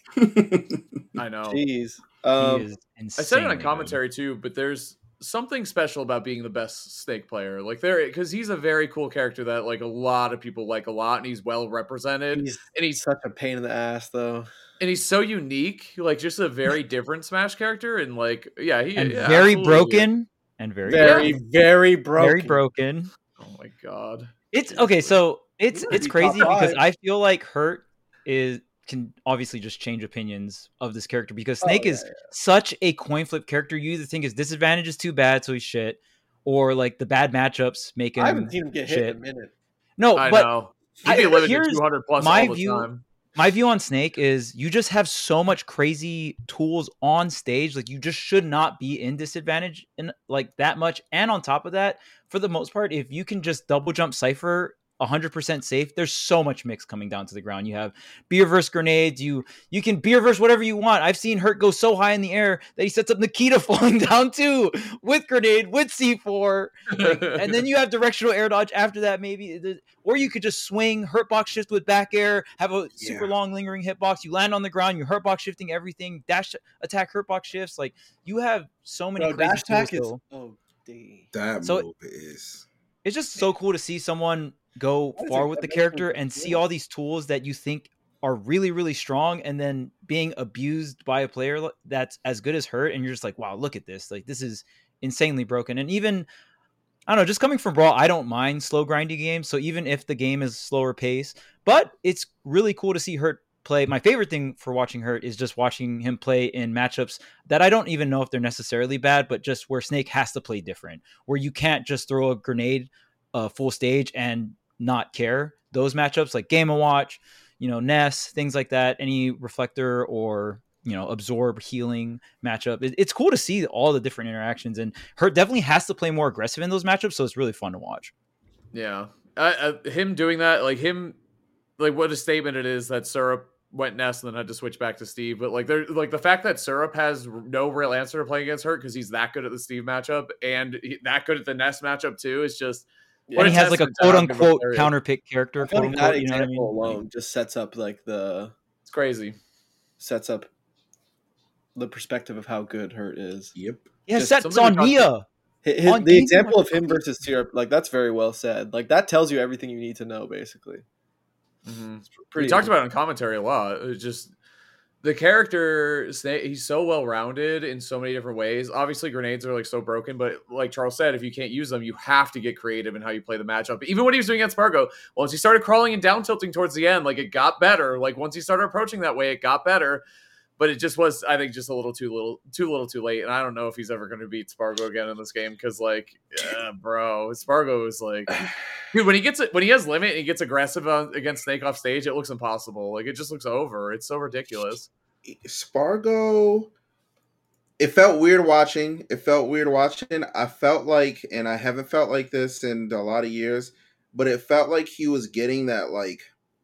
I know. jeez. He Um, is insane. I said it on commentary too, but there's something special about being the best Snake player. Like there, because he's a very cool character that like a lot of people like a lot, and he's well represented, he's and he's such a pain in the ass, though. and he's so unique, like just a very different Smash character, and like yeah, he and yeah, very absolutely. broken and very Very, broken. very broken. very broken. Oh my god, It's okay. So it's gonna it's be crazy top because five. I feel like Hurt is can obviously just change opinions of this character because Oh, Snake yeah, is such a coin flip character. You either think his disadvantage is too bad, so he's shit, or like the bad matchups make him. I haven't seen him get hit in shit. a minute. No, I but know. I- He'd be living to here's two hundred plus my all the view- time. my view on Snake is you just have so much crazy tools on stage. Like you just should not be in disadvantage in like that much. And on top of that, for the most part, if you can just double jump Cypher one hundred percent safe, there's so much mix coming down to the ground. You have beer verse grenades. You you can beer verse whatever you want. I've seen Hurt go so high in the air that he sets up Nikita falling down too with grenade, with C four. Like, and then you have directional air dodge after that, maybe. The- Or you could just swing, hurt box shift with back air, have a super Yeah. long lingering hitbox. You land on the ground, you hurt box shifting everything, dash attack, hurt box shifts. Like you have so many Bro, crazy dash tools attack is still. oh d. That So- move is. It's just so cool to see someone go That is far a- with that the makes me character feel and see good. all these tools that you think are really, really strong and then being abused by a player li- that's as good as Hurt. And you're just like, wow, look at this. Like, this is insanely broken. And even, I don't know, just coming from Brawl, I don't mind slow grinding games. So even if the game is slower pace, but it's really cool to see Hurt play. My favorite thing for watching Hurt is just watching him play in matchups that I don't even know if they're necessarily bad, but just where Snake has to play different, where you can't just throw a grenade uh, full stage and not care. Those matchups like Game and Watch, you know, Ness, things like that, any reflector or, you know, absorb healing matchup. It, it's cool to see all the different interactions, and Hurt definitely has to play more aggressive in those matchups. So it's really fun to watch. Yeah, uh, uh, him doing that, like him, like what a statement it is that Syrup went Nest and then had to switch back to Steve. But like, they're like the fact that Syrup has no real answer to playing against Hurt because he's that good at the Steve matchup and he, that good at the Nest matchup too. Is just Yeah, And he has like a testament to how quote good of a unquote player he is. counter pick character. I feel Quote like that unquote, you know what I mean? example Like, alone just sets up like the It's crazy. sets up the perspective of how good Hurt is. Yep. he has Just sets something on to talk Nia. Hi- hi- On the game, example like, of him versus Syrup, like that's very well said. Like that tells you everything you need to know, basically. Mm-hmm. It's We pretty talked about it in commentary a lot. It's just the character Snake, he's so well rounded in so many different ways. Obviously, grenades are like so broken, but like Charles said, if you can't use them, you have to get creative in how you play the matchup. Even when he was doing against Spargo, once he started crawling and down tilting towards the end, like it got better. Like once he started approaching that way, it got better. But it just was, I think, just a little too little, too little, too late. And I don't know if he's ever going to beat Spargo again in this game because, like, yeah, bro, Spargo is like, dude, when he gets it, when he has limit and he gets aggressive on, against Snake off stage, it looks impossible. Like it just looks over. It's so ridiculous. Spargo, it felt weird watching. It felt weird watching. I felt like, and I haven't felt like this in a lot of years, but it felt like he was getting that like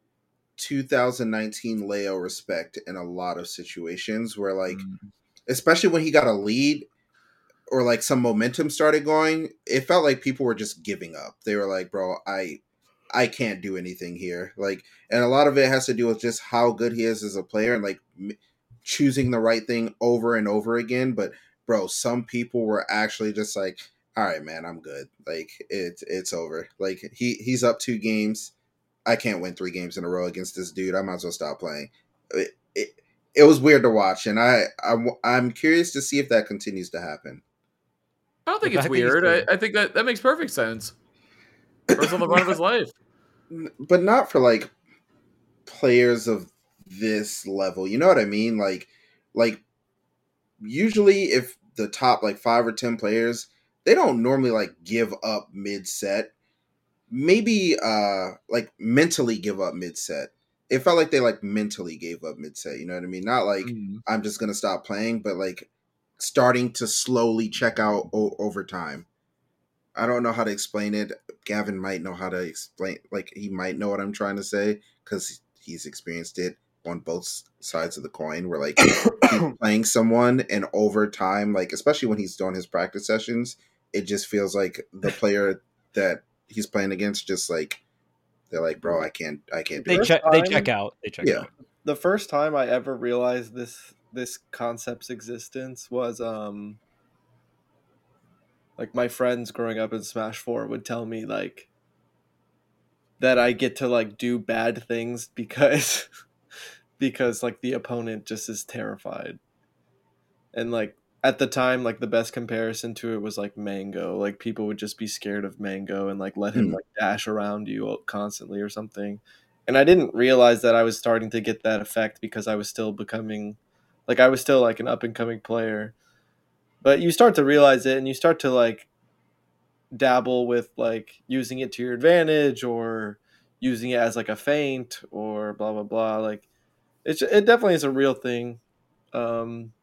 two thousand nineteen Leo respect in a lot of situations where like, Mm. especially when he got a lead or like some momentum started going, it felt like people were just giving up. They were like, bro, I I can't do anything here. Like, and a lot of it has to do with just how good he is as a player and like m- choosing the right thing over and over again. But bro, some people were actually just like, all right, man, I'm good. Like it's it's over. Like he he's up two games. I can't win three games in a row against this dude. I might as well stop playing. It, it, it was weird to watch, and I I'm, I'm curious to see if that continues to happen. I don't think The it's fact that he's weird. still- I, I think that that makes perfect sense. First on the run of his life. But not for like players of this level. You know what I mean? Like like usually if the top like five or ten players, they don't normally like give up mid set. Maybe uh like mentally give up mid set. It felt like they like mentally gave up mid set, you know what I mean? Not like Mm. I'm just gonna stop playing, but like starting to slowly check out o- over time. I don't know how to explain it. Gavin might know how to explain, like he might know what I'm trying to say because he's experienced it on both sides of the coin. Where like he's playing someone, and over time, like especially when he's doing his practice sessions, it just feels like the player that he's playing against just like they're like, bro, I can't, I can't do They it. First check. They time- check out. They check Yeah. out. The first time I ever realized this this concept's existence was um like my friends growing up in Smash four would tell me like that I get to like do bad things because because like the opponent just is terrified. And like at the time, like the best comparison to it was like Mango. Like people would just be scared of Mango and like let him Hmm. like dash around you constantly or something. And I didn't realize that I was starting to get that effect because I was still becoming like I was still like an up and coming player. But you start to realize it and you start to like dabble with like using it to your advantage or using it as like a feint or blah blah blah. Like it's it definitely is a real thing. Um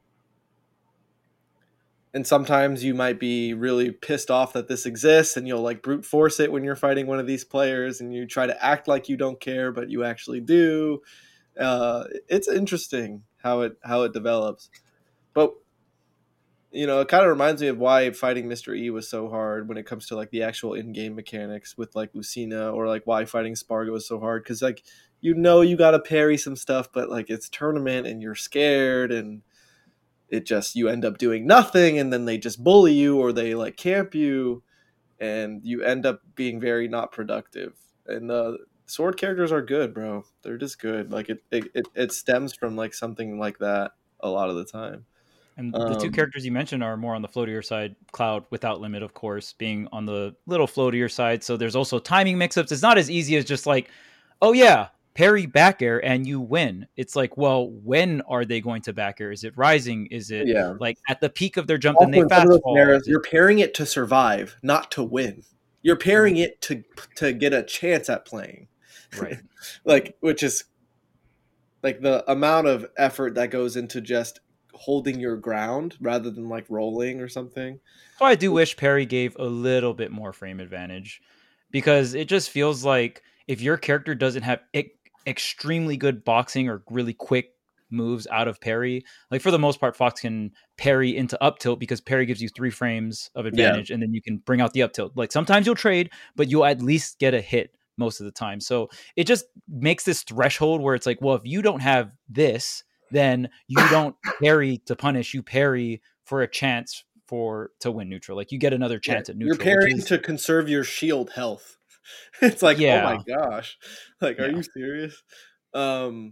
and sometimes you might be really pissed off that this exists and you'll like brute force it when you're fighting one of these players and you try to act like you don't care but you actually do. Uh it's interesting how it how it develops. But you know, it kind of reminds me of why fighting Mister E was so hard when it comes to like the actual in-game mechanics with like Lucina, or like why fighting Spargo was so hard because like you know you got to parry some stuff, but like it's tournament and you're scared and it just you end up doing nothing and then they just bully you or they like camp you and you end up being very not productive. And uh sword characters are good, bro. They're just good. Like it it, it, it stems from like something like that a lot of the time. And the two Um, characters you mentioned are more on the floatier side. Cloud, without limit, of course, being on the little floatier side. So there's also timing mix-ups. It's not as easy as just like, oh yeah, parry back air and you win. It's like, well, when are they going to back air? Is it rising? Is it Yeah. like at the peak of their jump Also, and they in some of fast those fall? scenarios, Is it- you're pairing it to survive, not to win. You're pairing it to to get a chance at playing, Right. like which is like the amount of effort that goes into just holding your ground rather than like rolling or something. So I do wish Perry gave a little bit more frame advantage because it just feels like if your character doesn't have e- extremely good boxing or really quick moves out of parry, like for the most part, Fox can parry into up tilt because parry gives you three frames of advantage and then you can bring out the up tilt. Like sometimes you'll trade, but you'll at least get a hit most of the time. So it just makes this threshold where it's like, well, if you don't have this, then you don't parry to punish, you parry for a chance for to win neutral. Like you get another chance Yeah, at you're neutral. parrying Which is, to conserve your shield health. It's like, Yeah. oh my gosh, like, are Yeah. you serious? Um,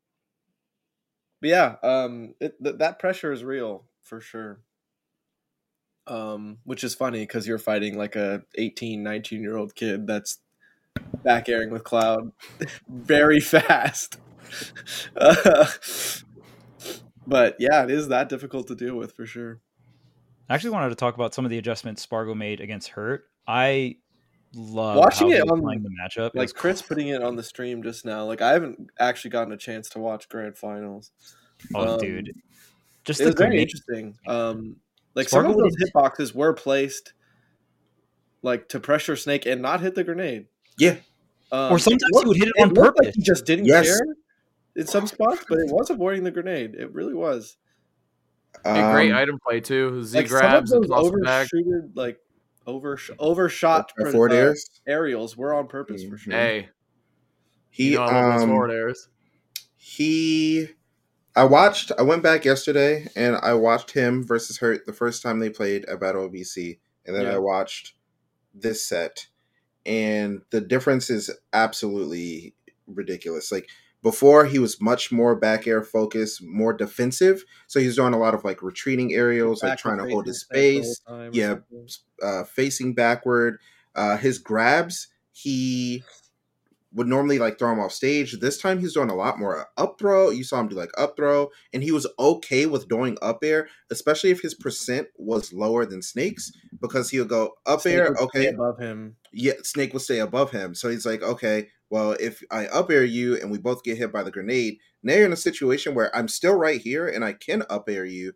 but yeah, um, it, th- that pressure is real for sure. Um, which is funny because you're fighting like a eighteen, nineteen year old kid that's back airing with Cloud very fast. Uh, but yeah, it is that difficult to deal with for sure. I actually wanted to talk about some of the adjustments Spargo made against Hurt. I love Watching how he it was on playing the matchup. It like was Chris putting it on the stream just now. Like I haven't actually gotten a chance to watch grand finals. oh, Um, dude, just It the was very grenade. interesting. Um, like some Spargo of those didn't- hitboxes were placed like to pressure Snake and not hit the grenade. Yeah. Um, Or sometimes it he looked- would hit it it on looked like purpose. he just didn't Yes. care in some spots, but it was avoiding the grenade. It really was. A great Um, item play too. Z Like some of grabs and those toss it back. overshooted, like over overshot uh, uh, forward airs. aerials were on purpose for Mhm. sure. Hey, He you know I love those um forward airs. he I watched I went back yesterday and I watched him versus Hurt the first time they played at Battle of B C, and then Yeah. I watched this set, and the difference is absolutely ridiculous. Like before, he was much more back air focused, more defensive. So he's doing a lot of like retreating aerials, like Backward trying to hold facing his snake the whole space. time or Yeah, something. uh, facing backward. Uh, his grabs, he would normally like throw him off stage. This time he's doing a lot more up throw. You saw him do like up throw, and he was okay with doing up air, especially if his percent was lower than Snake's, because he would go up Snake air, would stay okay, above him. yeah, Snake will stay above him. So he's like, okay, well, if I up air you and we both get hit by the grenade, now you're in a situation where I'm still right here and I can up air you,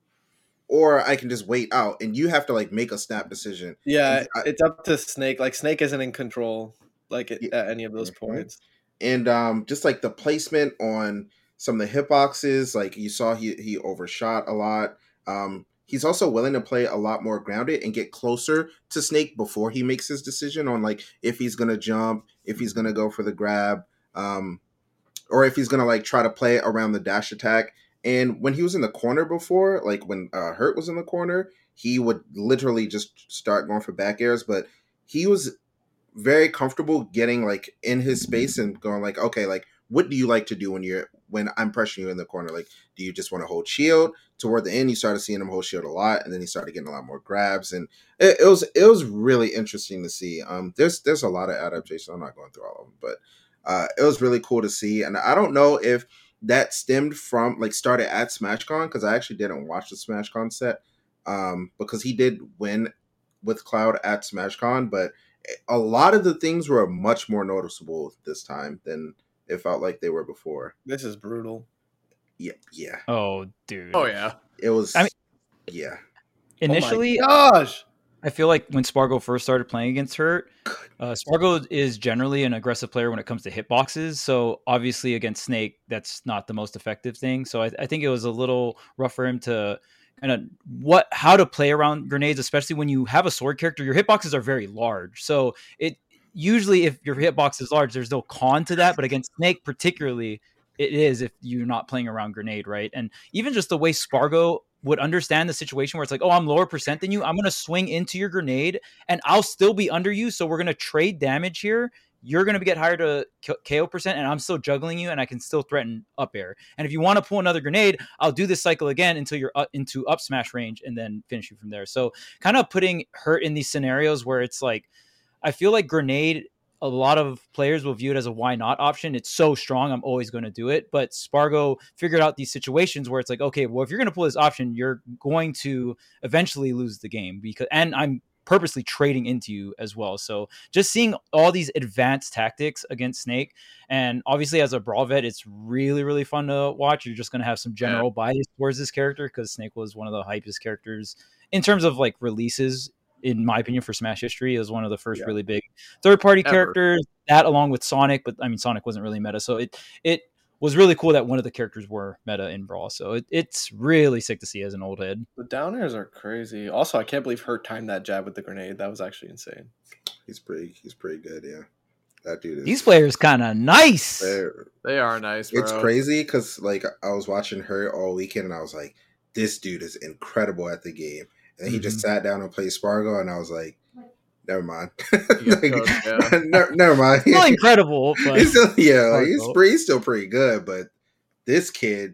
or I can just wait out, and you have to like make a snap decision. Yeah, And I, it's up to Snake. Like Snake isn't in control, like it, yeah, at any of those mhm. points. And um, just like the placement on some of the hitboxes, like you saw, he he overshot a lot. Um, he's also willing to play a lot more grounded and get closer to Snake before he makes his decision on like if he's gonna jump, if he's gonna go for the grab, um, or if he's gonna like try to play around the dash attack. And when he was in the corner before, like when uh, Hurt was in the corner, he would literally just start going for back airs, but he was very comfortable getting like in his space and going like, okay, like what do you like to do when you're when I'm pressuring you in the corner? Like, do you just want to hold shield? Toward the end, you started seeing him hold shield a lot, and then he started getting a lot more grabs, and it, it was it was really interesting to see. Um, there's there's a lot of adaptations. I'm not going through all of them, but uh, it was really cool to see. And I don't know if that stemmed from like started at SmashCon, because I actually didn't watch the SmashCon set, um, because he did win with Cloud at SmashCon, but a lot of the things were much more noticeable this time than it felt like they were before. This is brutal. Yeah, yeah. Oh, dude. Oh yeah. It was. I mean- yeah. Initially, oh my gosh. I feel like when Spargo first started playing against Hurt, uh, Spargo is generally an aggressive player when it comes to hitboxes. So obviously against Snake, that's not the most effective thing. So I, I think it was a little rough for him to kind of what how to play around grenades, especially when you have a sword character. Your hitboxes are very large, so it usually if your hitbox is large, there's no con to that. But against Snake, particularly, it is if you're not playing around grenade, right? And even just the way Spargo would understand the situation where it's like, oh, I'm lower percent than you. I'm going to swing into your grenade and I'll still be under you. So we're going to trade damage here. You're going to get higher to K O percent and I'm still juggling you and I can still threaten up air. And if you want to pull another grenade, I'll do this cycle again until you're up into up smash range and then finish you from there. So kind of putting Hurt in these scenarios where it's like, I feel like grenade, a lot of players will view it as a why not option. It's so strong, I'm always going to do it. But Spargo figured out these situations where it's like, okay, well, if you're going to pull this option, you're going to eventually lose the game because, and I'm purposely trading into you as well. So just seeing all these advanced tactics against Snake, and obviously as a Brawl vet, it's really, really fun to watch. You're just going to have some general yeah. bias towards this character because Snake was one of the hypest characters in terms of like releases. In my opinion, for Smash history, it was one of the first yeah. really big third-party Ever. characters. That, along with Sonic, but I mean, Sonic wasn't really meta, so it it was really cool that one of the characters were meta in Brawl. So it, it's really sick to see as an old head. The down airs are crazy. Also, I can't believe Hurt timed that jab with the grenade. That was actually insane. He's pretty. He's pretty good. Yeah, that dude. Is, These players kind of nice. They are nice. Bro. It's crazy because like I was watching Hurt all weekend, and I was like, this dude is incredible at the game. And he mm-hmm. just sat down and played Spargo, and I was like, never mind. like, yeah. never, never mind. Still incredible. But he's still, yeah, like, he's, pretty, he's still pretty good, but this kid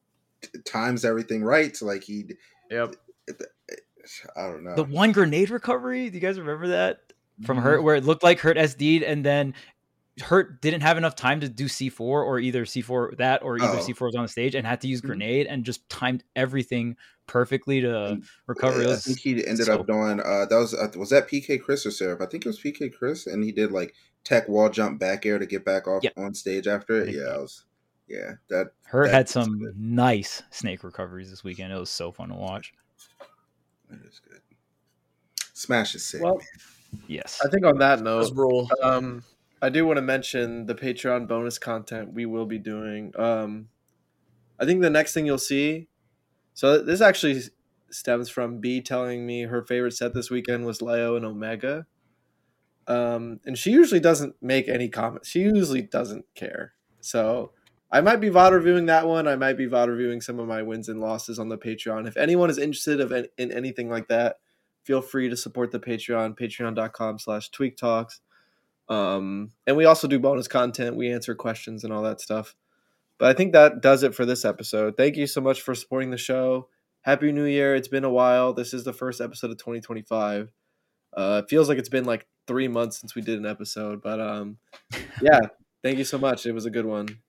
t- times everything right. So, like, he. Yep. I don't know. The one grenade recovery, do you guys remember that? From mm-hmm. Hurt, where it looked like Hurt S D'd, and then Hurt didn't have enough time to do C four or either C four that or either oh. C four was on the stage and had to use grenade and just timed everything perfectly to and, recover. Yeah, was, I think he ended so, up doing uh that was uh, was that P K Chris or Seraph? I think it was P K Chris, and he did like tech wall jump back air to get back off yep. on stage after it. Yeah, I was yeah that Hurt that had some good. nice Snake recoveries this weekend. It was so fun to watch. That is good. Smash is sick. Well, man. Yes, I think on that note, um. I do want to mention the Patreon bonus content we will be doing. Um, I think the next thing you'll see, so this actually stems from B telling me her favorite set this weekend was Leo and Omega. Um, and she usually doesn't make any comments. She usually doesn't care. So I might be V O D reviewing that one. I might be V O D reviewing some of my wins and losses on the Patreon. If anyone is interested of in anything like that, feel free to support the Patreon, patreon.com slash tweak talks. Um, and we also do bonus content. We answer questions and all that stuff. But I think that does it for this episode. Thank you so much for supporting the show. Happy New Year. It's been a while. This is the first episode of twenty twenty-five. Uh, it feels like it's been like three months since we did an episode. But um, yeah, thank you so much. It was a good one.